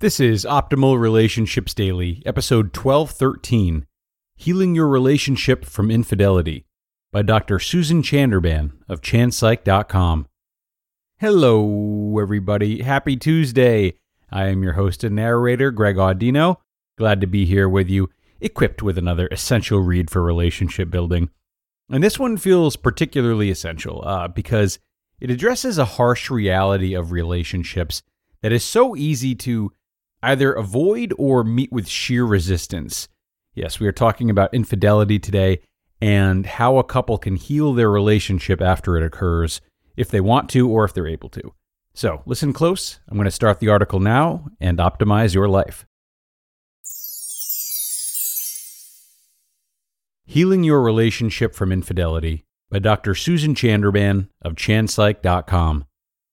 This is Optimal Relationships Daily, episode 1213, Healing Your Relationship from Infidelity, by Dr. Susan Chanderban of ChanPsych.com. Hello, everybody. Happy Tuesday. I am your host and narrator, Greg Audino. Glad to be here with you, equipped with another essential read for relationship building. And this one feels particularly essential because it addresses a harsh reality of relationships that is so easy to either avoid or meet with sheer resistance. Yes, we are talking about infidelity today and how a couple can heal their relationship after it occurs, if they want to or if they're able to. So, listen close. I'm going to start the article now and optimize your life. Healing Your Relationship from Infidelity by Dr. Susan Chanderban of ChanPsych.com.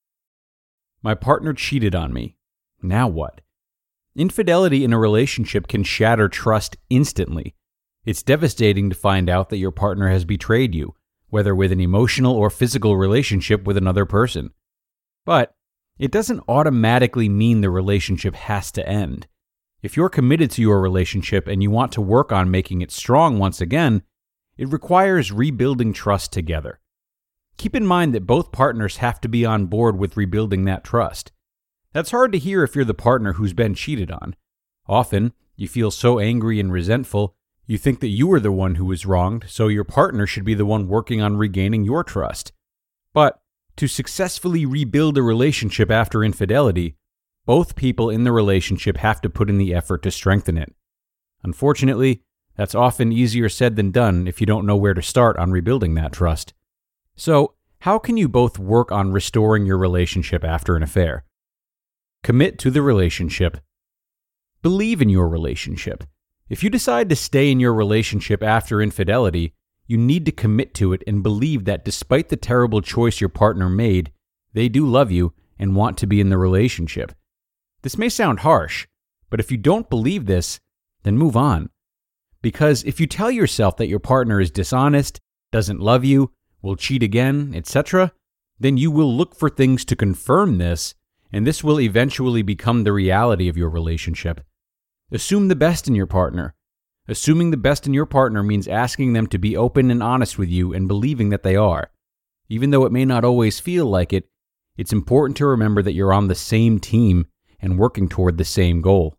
My partner cheated on me. Now what? Infidelity in a relationship can shatter trust instantly. It's devastating to find out that your partner has betrayed you, whether with an emotional or physical relationship with another person. But it doesn't automatically mean the relationship has to end. If you're committed to your relationship and you want to work on making it strong once again, it requires rebuilding trust together. Keep in mind that both partners have to be on board with rebuilding that trust. That's hard to hear if you're the partner who's been cheated on. Often, you feel so angry and resentful, you think that you were the one who was wronged, so your partner should be the one working on regaining your trust. But to successfully rebuild a relationship after infidelity, both people in the relationship have to put in the effort to strengthen it. Unfortunately, that's often easier said than done if you don't know where to start on rebuilding that trust. So, how can you both work on restoring your relationship after an affair? Commit to the relationship. Believe in your relationship. If you decide to stay in your relationship after infidelity, you need to commit to it and believe that despite the terrible choice your partner made, they do love you and want to be in the relationship. This may sound harsh, but if you don't believe this, then move on. Because if you tell yourself that your partner is dishonest, doesn't love you, will cheat again, etc., then you will look for things to confirm this, and this will eventually become the reality of your relationship. Assume the best in your partner. Assuming the best in your partner means asking them to be open and honest with you and believing that they are. Even though it may not always feel like it, it's important to remember that you're on the same team and working toward the same goal.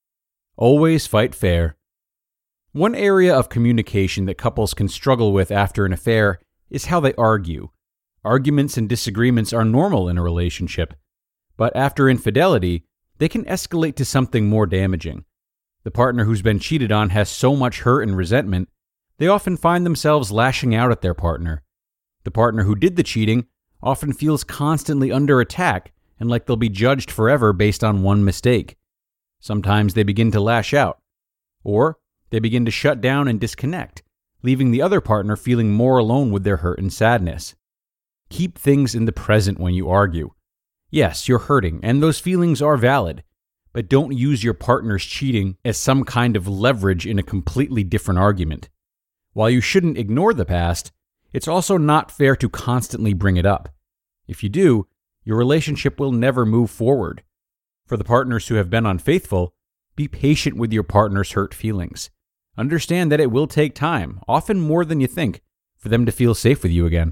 Always fight fair. One area of communication that couples can struggle with after an affair is how they argue. Arguments and disagreements are normal in a relationship. But after infidelity, they can escalate to something more damaging. The partner who's been cheated on has so much hurt and resentment, they often find themselves lashing out at their partner. The partner who did the cheating often feels constantly under attack and like they'll be judged forever based on one mistake. Sometimes they begin to lash out, or they begin to shut down and disconnect, leaving the other partner feeling more alone with their hurt and sadness. Keep things in the present when you argue. Yes, you're hurting, and those feelings are valid, but don't use your partner's cheating as some kind of leverage in a completely different argument. While you shouldn't ignore the past, it's also not fair to constantly bring it up. If you do, your relationship will never move forward. For the partners who have been unfaithful, be patient with your partner's hurt feelings. Understand that it will take time, often more than you think, for them to feel safe with you again.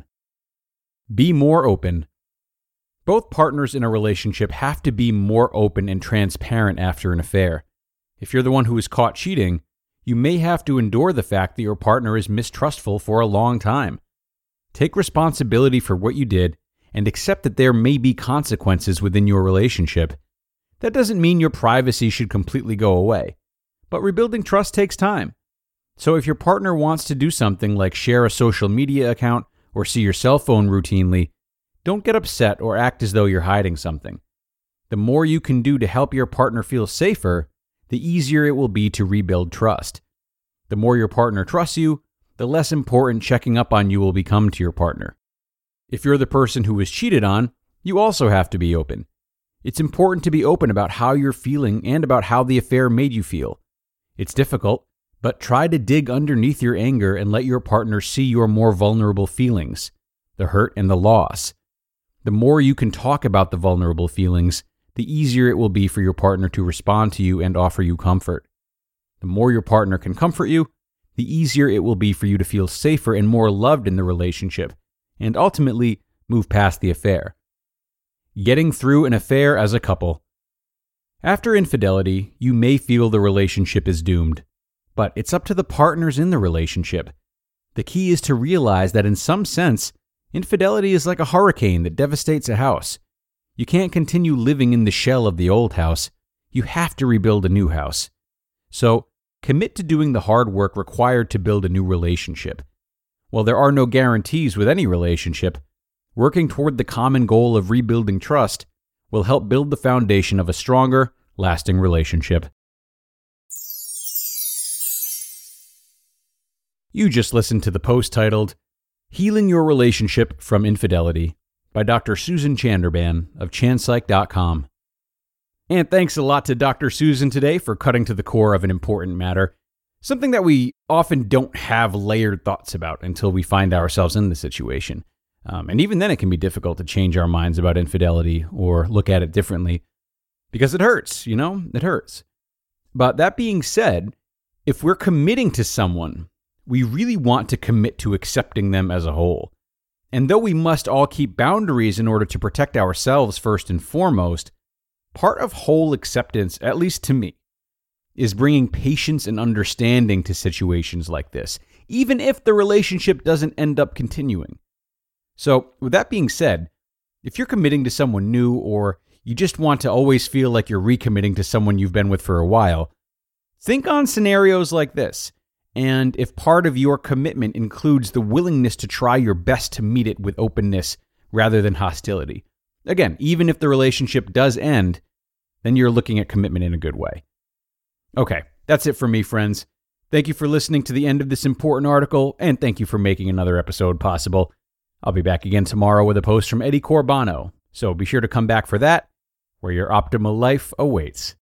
Be more open. Both partners in a relationship have to be more open and transparent after an affair. If you're the one who is caught cheating, you may have to endure the fact that your partner is mistrustful for a long time. Take responsibility for what you did and accept that there may be consequences within your relationship. That doesn't mean your privacy should completely go away, but rebuilding trust takes time. So if your partner wants to do something like share a social media account or see your cell phone routinely, don't get upset or act as though you're hiding something. The more you can do to help your partner feel safer, the easier it will be to rebuild trust. The more your partner trusts you, the less important checking up on you will become to your partner. If you're the person who was cheated on, you also have to be open. It's important to be open about how you're feeling and about how the affair made you feel. It's difficult, but try to dig underneath your anger and let your partner see your more vulnerable feelings, the hurt and the loss. The more you can talk about the vulnerable feelings, the easier it will be for your partner to respond to you and offer you comfort. The more your partner can comfort you, the easier it will be for you to feel safer and more loved in the relationship, and ultimately move past the affair. Getting through an affair as a couple. After infidelity, you may feel the relationship is doomed, but it's up to the partners in the relationship. The key is to realize that in some sense, infidelity is like a hurricane that devastates a house. You can't continue living in the shell of the old house. You have to rebuild a new house. So, commit to doing the hard work required to build a new relationship. While there are no guarantees with any relationship, working toward the common goal of rebuilding trust will help build the foundation of a stronger, lasting relationship. You just listened to the post titled, Healing Your Relationship from Infidelity by Dr. Susan Chanderban of ChanPsych.com. And thanks a lot to Dr. Susan today for cutting to the core of an important matter, something that we often don't have layered thoughts about until we find ourselves in the situation. And even then it can be difficult to change our minds about infidelity or look at it differently because it hurts, it hurts. But that being said, if we're committing to someone, we really want to commit to accepting them as a whole. And though we must all keep boundaries in order to protect ourselves first and foremost, part of whole acceptance, at least to me, is bringing patience and understanding to situations like this, even if the relationship doesn't end up continuing. So, with that being said, if you're committing to someone new or you just want to always feel like you're recommitting to someone you've been with for a while, think on scenarios like this. And if part of your commitment includes the willingness to try your best to meet it with openness rather than hostility. Again, even if the relationship does end, then you're looking at commitment in a good way. Okay, that's it for me, friends. Thank you for listening to the end of this important article, and thank you for making another episode possible. I'll be back again tomorrow with a post from Eddie Corbano, so be sure to come back for that, where your optimal life awaits.